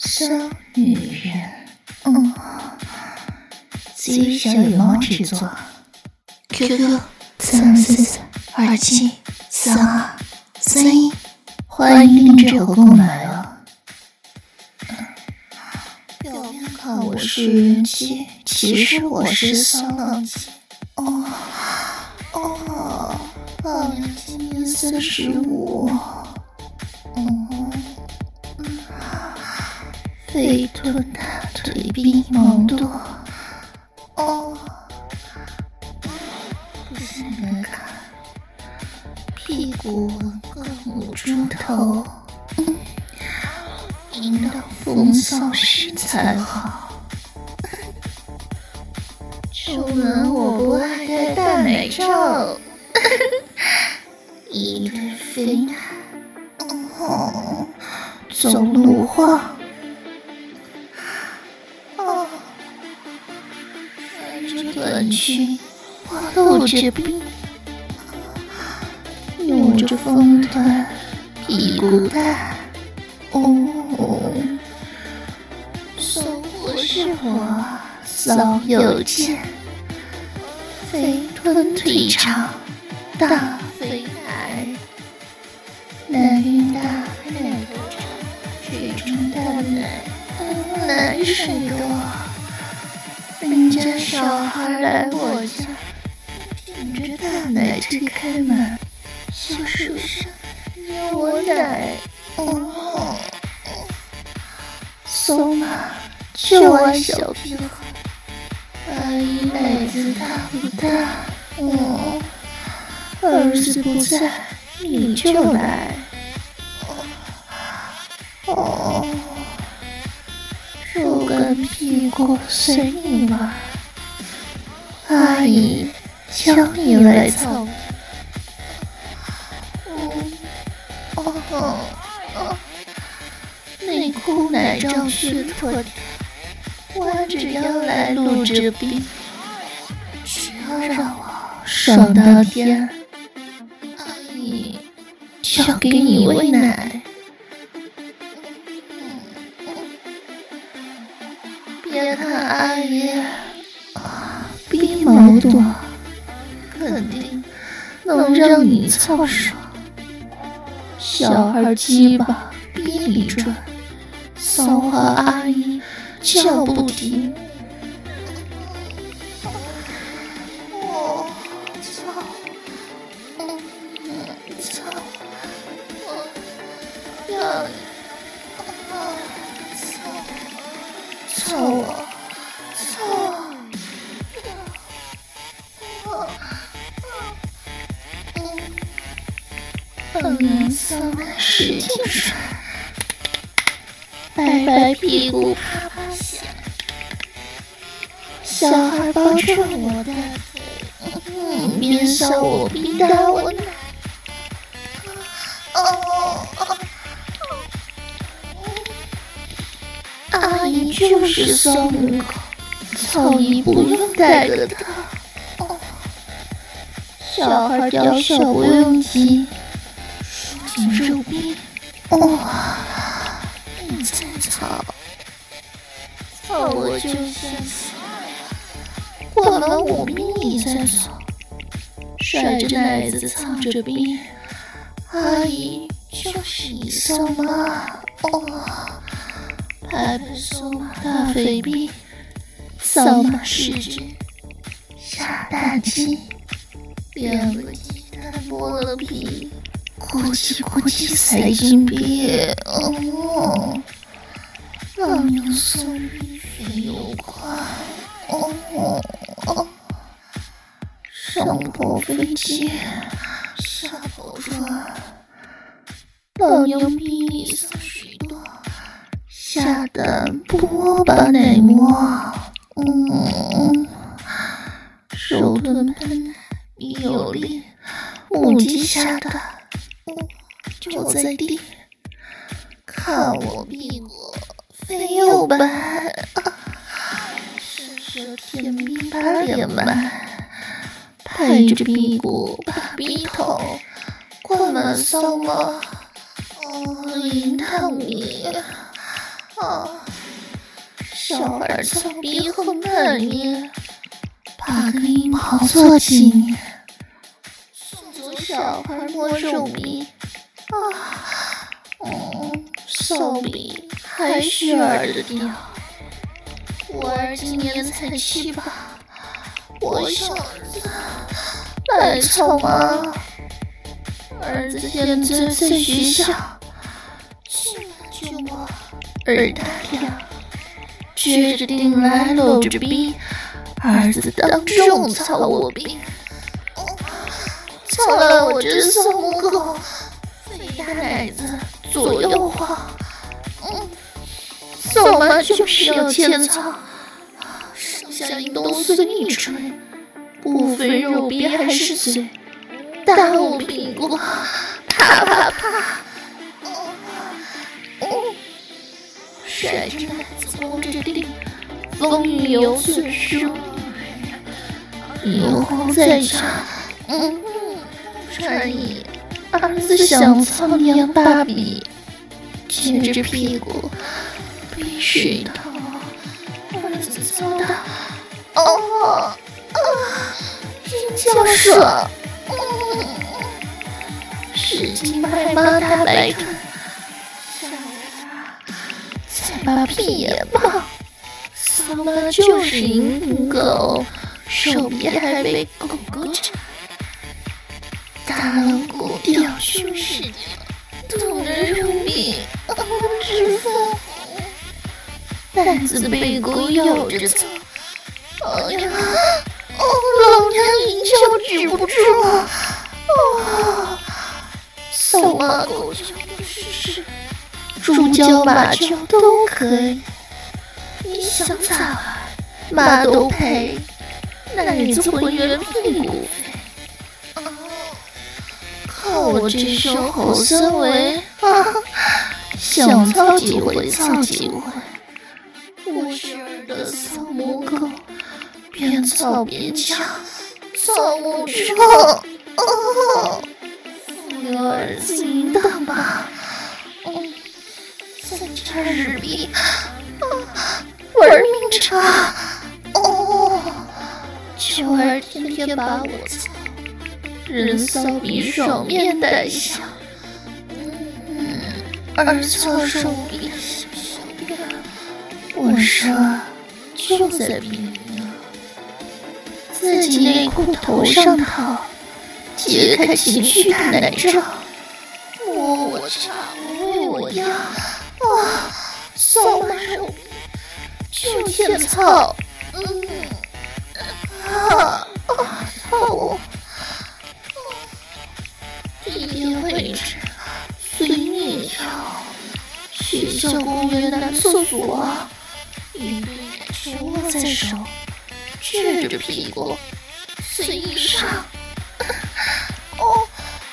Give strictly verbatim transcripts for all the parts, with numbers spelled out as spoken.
小女人，嗯，基于小野猫制作 ，Q Q 三四四二七三二三一，欢迎订阅和购买哦。表面看我是人妻，其实我是骚浪姐。哦哦，老娘今年三十五。嗯。肥臀大腿逼毛多，哦，不是你们看，屁股更无猪头，嗯，阴道风骚时才好。出门我不爱戴大奶罩，一对肥奶，哦，走路晃。短裙，我露着逼，扭着风团，屁股大，哦，搜我是我，骚又贱，肥臀腿长，大肥奶，男人大奶头长，水中大奶，奶水多。人家小孩来我家，挺着大奶推开门，小手上捏我奶，哦，松了就爱小屁孩，阿姨奶子大不大？哦，儿子不在你就来，哦。手跟屁股随你玩，阿姨教你来操。嗯，哦哦，内裤奶罩去脱掉，弯着腰来露着逼，只要让我爽到天，阿姨就要给你喂奶。别看阿姨逼毛多，肯定能让你操爽。小孩鸡巴逼里转，骚话阿姨叫不停。我操，嗯，操，我要你。操我，操！放娘骚奶使劲甩，白白屁股啪啪响，小孩抱着我的腿，嗯，边笑我逼打我奶。哦哦。阿姨就是骚母狗，操你不用带个套。哦，小孩屌小不用急，束紧肉逼。哦，你再操，操我就像过了五逼你再走，甩着奶子操着逼，阿姨就是你骚妈。哦。拍拍骚马大肥逼，骚马试纸下大鸡，两个鸡蛋剥了皮，咕叽咕叽塞进逼，哦，老娘松逼肥又快，哦哦，上坡飞机，下坡转，老娘逼你撒水多。下蛋波把奶沫，嗯，手臀喷奶逼有力，母鸡下蛋，嗯，就在地，看我屁股肥又白，伸手舔逼把脸埋，拍着屁股把逼头灌满骚吗？哦，淫荡你。 啊，小孩操逼很难捏，八个阴毛做纪念。送走小孩摸肉逼啊，嗯，骚逼还是儿的屌。我儿今年才七八，我小儿子来操吗？儿子现在在学校，进来就摸儿大跳，撅着腚来搂着逼，儿子当众操我逼，操了我这小母狗，肥大奶子左右晃，嗯，扫妈就是要欠操，剩下阴东随你吹，不分肉逼还是嘴，打我屁股，啪啪啪，哦，甩着奶子光着腚，风雨有损失，银皇在场，嗯，传意，儿子想操娘芭比，牵着屁股，比水烫，儿子操的，哦，啊，真叫爽，嗯，使劲拍妈大白腿，下来再把屁也抱，扫妈就是银母狗，手臂还被狗狗缠，大狼狗吊胸是吊，痛着肉壁，啊，直疯，奶子被狗咬着操，哎呀，哦，老娘淫叫止不住，哦，扫妈狗叫不试试，猪叫马叫都可以，你想咋玩，妈都陪，奶子浑圆屁股肥，靠我这手好三围啊，想操几回操几回，我是儿的扫母狗，边操边叫，操母臭，哦，扶了儿子淫荡吧，嗯，再插日逼，啊，玩命插，哦，求儿天天把我操，人骚比爽面带香，嗯，儿操手臂小小辫，我说就在边呢，自己内裤头上套，揭开情绪大奶罩，摸我插喂我压，啊，扫妈肉逼就欠操，嗯，啊啊，操我，地点位置随你挑，学校、公园、男厕所，一堆奶球握在手，撅着屁股随意上，哦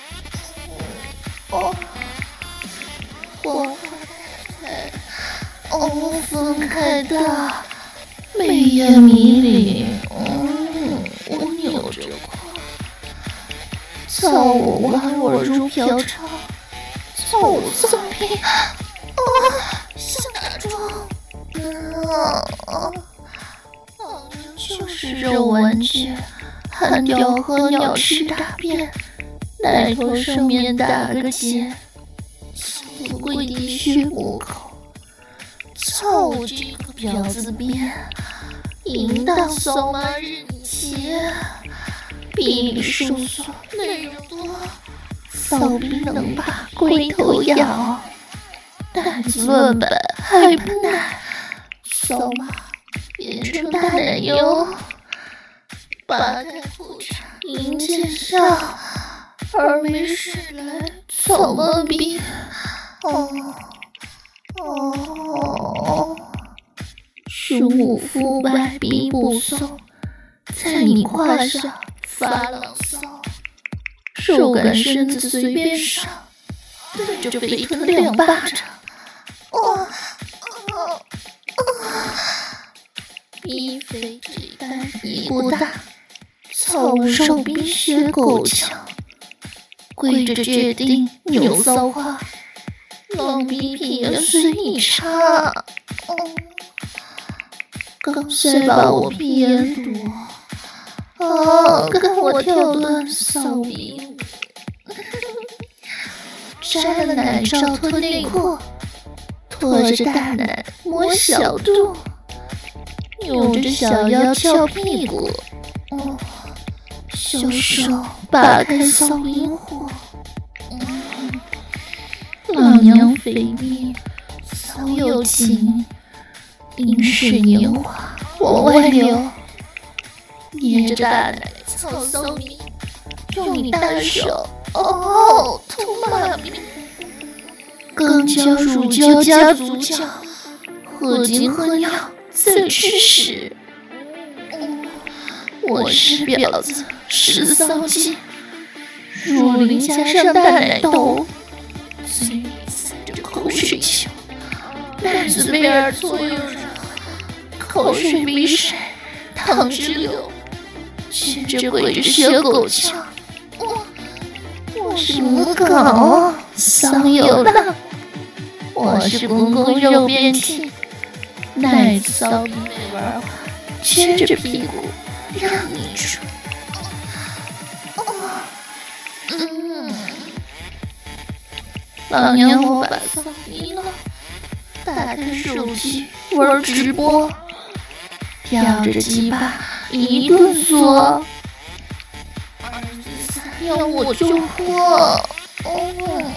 哦，黄花开，哦，分开的，美艳迷离，嗯，我扭着胯，操我玩我如嫖娼，操我骚逼，啊，想打桩，啊啊，老娘就是肉玩具，含屌和鸟吃大便，奶头上面打个结，操得跪地血母口，操我这个婊子鞭，淫荡扫妈任你切，逼里收缩内容多，扫逼能把龟头咬，奶子乱摆还不奶，扫妈变成大奶油，扒开裤衩迎见笑，儿没事来扫妈逼，哦哦，胸无肤白鼻不松，在你胯上发牢骚，手感身子随便上，对着肥臀两巴掌，哦哦哦，逼肥腿大屁股大，操手逼血够呛，跪着决定扭骚花， long 鼻屁也随你插。嗯，刚才把我屁眼堵，啊，跟我跳段骚逼舞，摘了奶罩脱内裤，拖着大奶摸小肚，扭着小腰翘屁股，哦，小手扒开骚阴户，嗯，老娘肥腻，骚有劲，阴水年华往外流，捏着大奶操骚逼，用你大手，哦，痛骂逼，刚交乳胶加足胶，喝精喝尿再吃屎。嗯，我是婊子，是骚鸡，乳龄加上大奶豆，嘴里塞着口水球，奶子贝尔左右着，口水比水，淌直流，学着鬼着学狗叫。我我是母狗，桑有浪，我是公公肉边体，奶子骚逼没玩坏，撅着屁股让你吹。嗯，老娘我把骚逼了，打开手机玩直播，吊着鸡巴一顿嗦，儿子撒尿我就喝。嗯，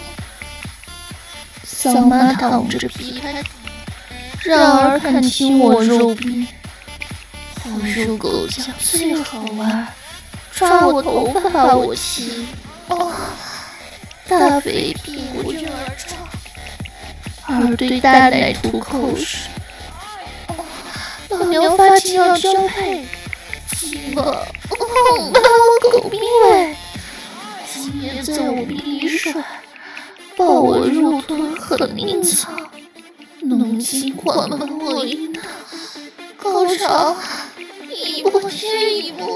骚妈躺着劈开，让儿看清我肉逼，虎叔狗叫最好玩，抓我头发把我骑，哦，大肥屁股任儿撞，儿对大奶吐口水，哦，老娘发情要交配，鸡巴，哦，把我狗逼喂，今夜在我逼里甩，抱我入臀狠硬操，浓情缓慢我引导，高潮一步接一步，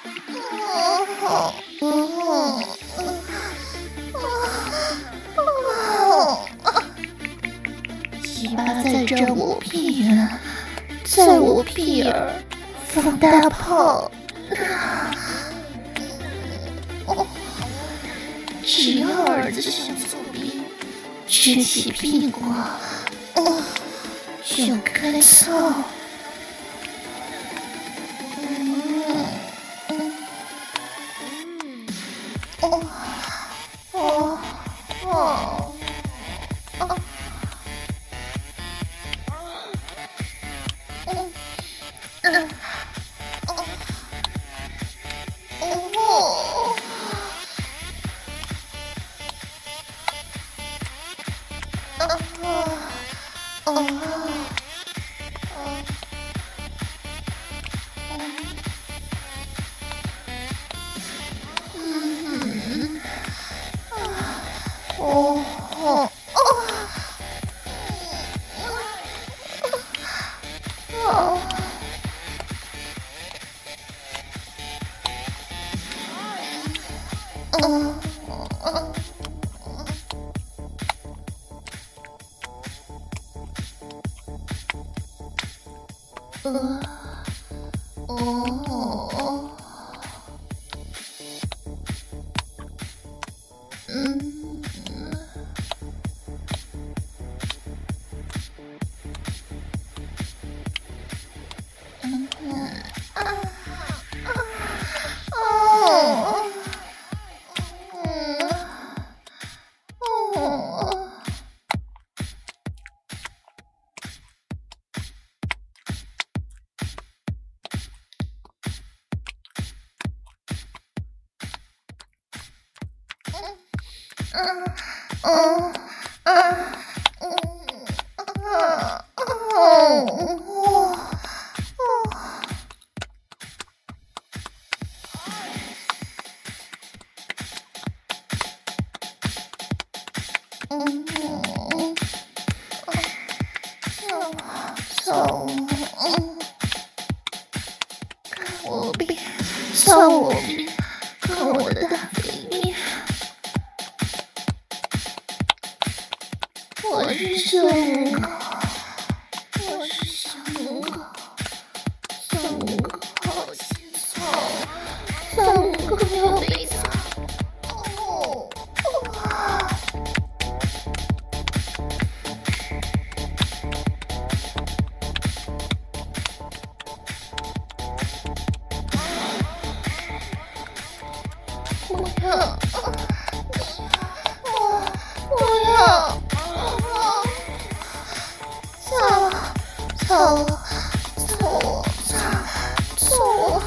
鸡巴在沾我屁眼，在我屁眼放大炮，只要儿子想作弊，撅起屁股，哦，就开操。嗯嗯哦哦哦哦嗯嗯哦哦。哦哦嗯哦哦哦哦哦呃哦嗯嗯啊啊哦嗯哦嗯嗯嗯我逼，操我逼，看我的大肥逼。 不要，我不要，操了，操了，操我，操，操我！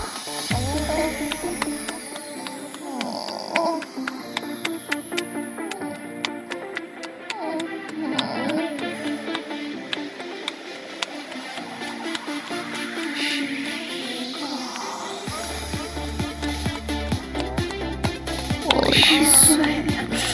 我是睡眠者。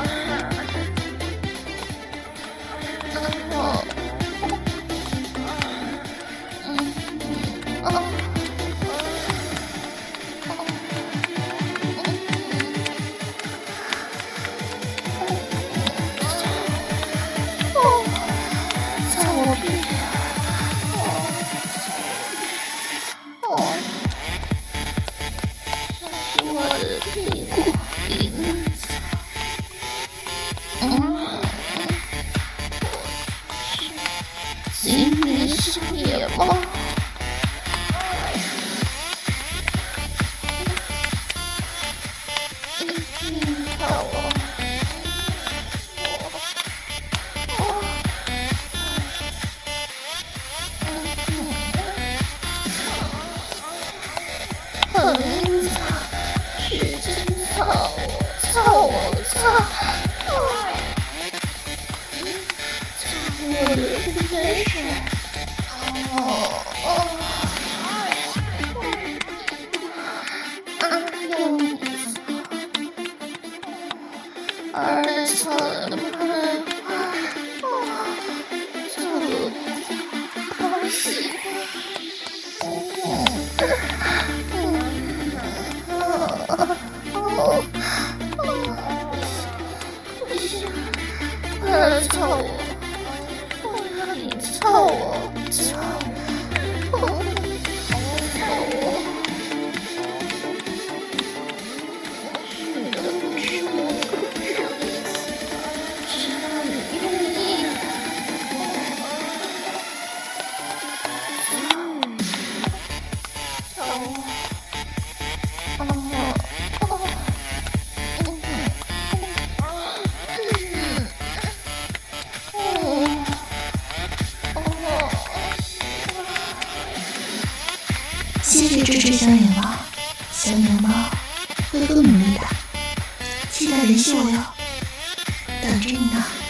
谢谢支持小野猫，小野猫会更努力的，期待联系我哟，等着你呢。